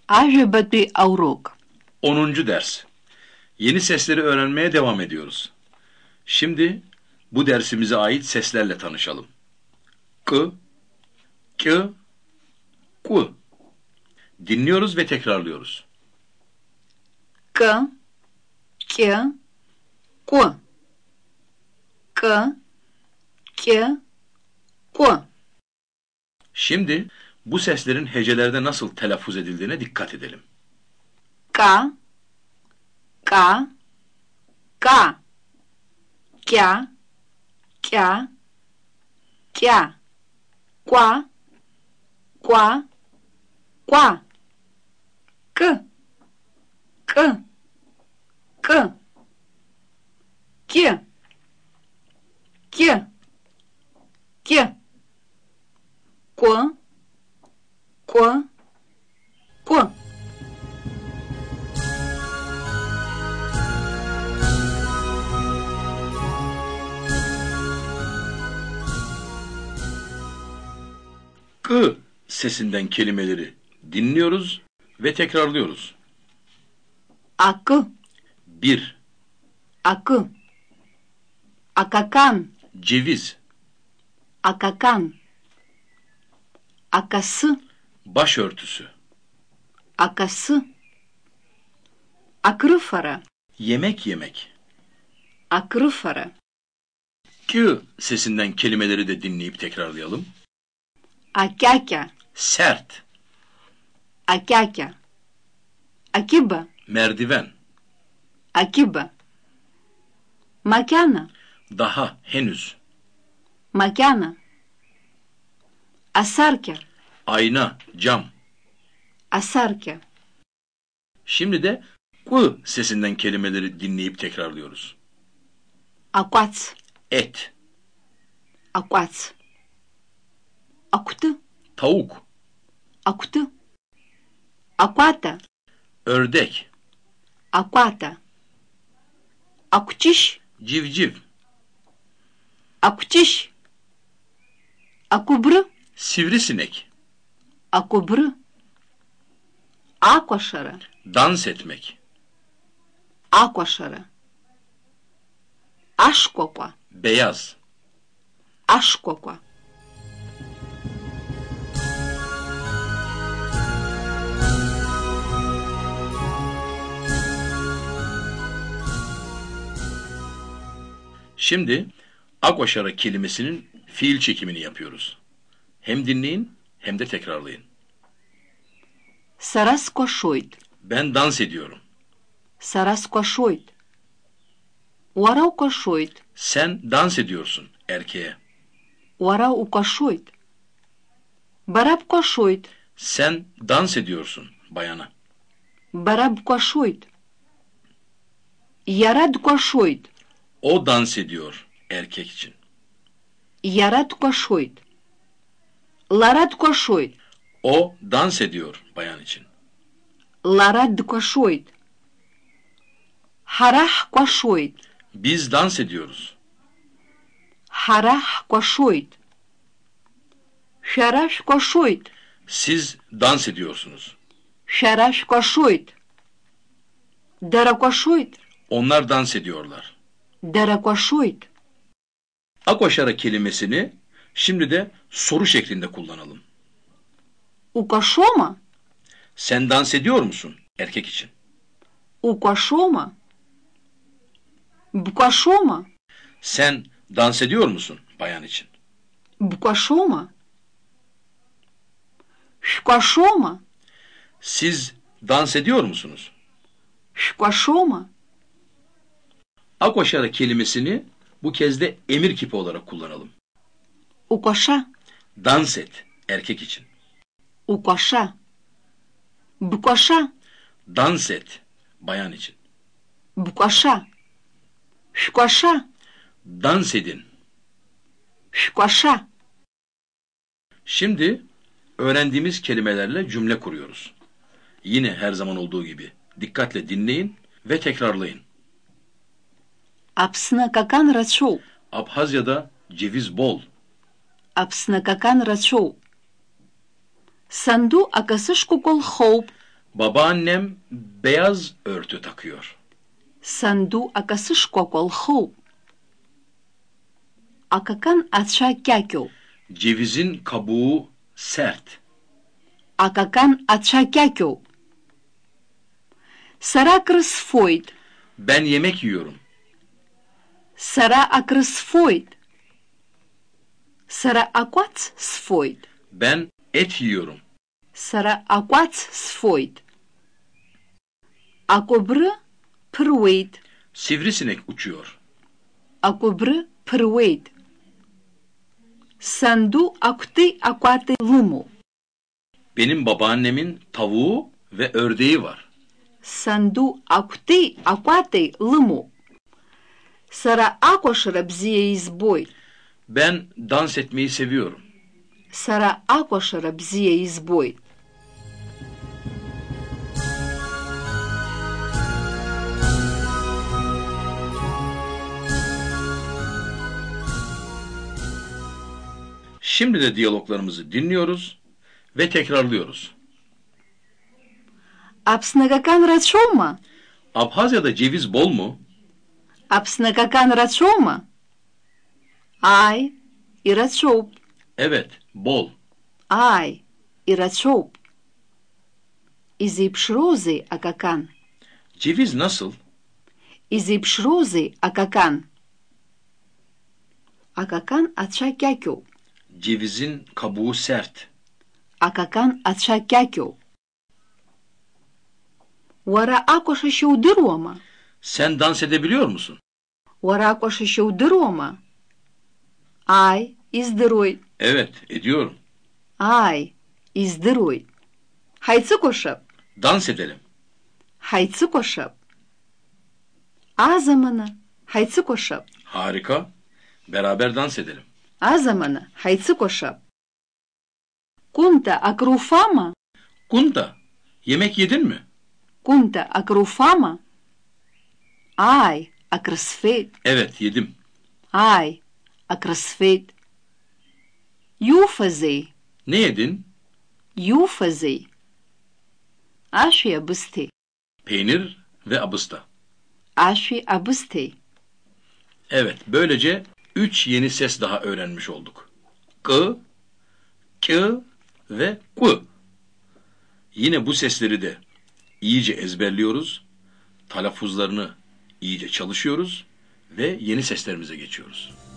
Ajabati Aurok 10. ders. Yeni sesleri öğrenmeye devam ediyoruz. Şimdi bu dersimize ait seslerle tanışalım. K, K, Ku. Dinliyoruz ve tekrarlıyoruz. K, K, Ku K, K, Ku. Şimdi bu seslerin hecelerde nasıl telaffuz edildiğine dikkat edelim. K, K, K, Kya, Kya, Kya, Kwa, Kwa, Kwa, K, K, K, K, K, K, Ku, Ku, Ku. K sesinden kelimeleri dinliyoruz ve tekrarlıyoruz. Akı, 1. akı, akakan, Ceviz, akakan, akası, başörtüsü, akası, akırıfara, yemek yemek. akırıfara, K sesinden kelimeleri de dinleyip tekrarlayalım. akaka, Sert, akaka, akiba, merdiven, akiba, makana, daha, henüz, makana, asarka, ayna, cam. asarka, Şimdi de K sesinden kelimeleri dinleyip tekrarlıyoruz. akwaц, Et, akwaц, akutı, tavuk, akutı, akwata, ördek, akwata, akuçiş, civciv, akuçiş, akubrı, sivrisinek, akubrı, akvaşara, dans etmek, akvaşara, aşkokwa, beyaz, aşkokwa. Şimdi akvaşara kelimesinin fiil çekimini yapıyoruz. Hem dinleyin hem de tekrarlayın. Saraskoşoyt, Ben dans ediyorum. saraskoşoyt, uaraukoşoyt, Sen dans ediyorsun erkeğe. uaraukoşoyt, barabkoşoyt, Sen dans ediyorsun bayana. barabkoşoyt, yaradkoşoyt, O dans ediyor erkek için. yaradkoşoyt, laradkoşoyt, O dans ediyor bayan için. laradkoşoyt, harahkoşoyt, Biz dans ediyoruz. harahkoşoyt, şaraşkoşoyt, Siz dans ediyorsunuz. şaraşkoşoyt, darakoşoyt, Onlar dans ediyorlar. darakoşoyt. Akvaşara kelimesini şimdi de soru şeklinde kullanalım. Укашома, Sen dans ediyor musun erkek için? укашома, букашома, Sen dans ediyor musun bayan için? букашома, шкашома, Siz dans ediyor musunuz? шкашома, Akvaşara kelimesini bu kez de emir kipi olarak kullanalım. укаша, Dans et erkek için. укаша, букаша, Dans et bayan için. букаша, шкаша, Dans edin. шкаша. Şimdi öğrendiğimiz kelimelerle cümle kuruyoruz. Yine her zaman olduğu gibi dikkatle dinleyin ve tekrarlayın. Апсна какан рачоу, Abhazya'da ceviz bol. апсна какан рачоу. Санду акасышку кол хоуп, Babaannem beyaz örtü takıyor. Sandu akasışko kolhu. Akakan atşa kyakyo. Cevizin kabuğu sert. Akakan atşa kyakyo. Sara krısfoyd. Ben yemek yiyorum. Sara akrısfoyd. Sara akwaц sfoyd. Ben et yiyorum. Sara akwaц sfoyd. Akobrı pırweyd. Sivrisinek uçuyor. Akobrı pırweyd. Sandu akti akwate lumu. Benim babaannemin tavuğu ve ördeği var. Sandu akti akwate lumu. Sara akoşra bziye izboy. Ben dans etmeyi seviyorum. Sara akoşra bziye izboy. Şimdi de diyaloglarımızı dinliyoruz ve tekrarlıyoruz. Apsnagakan raçoma. Abhazya'da ceviz bol mu? Apsnagakan raçoma. Ay, iraçop. Evet, bol. Ay, iraçop. İzipşrozi akakan. Ceviz nasıl? İzipşrozi akakan. Akakan atşa kyakyo. Cevizin kabuğu sert. Akakan atşa kyakyo. Вара акоша ще удыруама. Sen dans edebiliyor musun? Вара акоша ще удыруама. Ай, издыруй. Evet, ediyorum. Ай, издыруй. Хайцы кошап. Dans edelim. Хайцы кошап. Азамана. Хайцы кошап. Harika. Beraber dans edelim. Азамана. Хайцы кошап. Кунта акруфама. Kunta, yemek yedin mi? Кунта акруфама. Ай, акрысфет. Evet, yedim. Ай, акрысфет. Юфазей. Ne yedin? Юфазей. Аши абысты. Peynir ve abısta. Аши абысты. Evet, böylece 3 yeni ses daha öğrenmiş olduk. K, K ve Q. Yine bu sesleri de iyice ezberliyoruz, telaffuzlarını iyice çalışıyoruz ve yeni seslerimize geçiyoruz.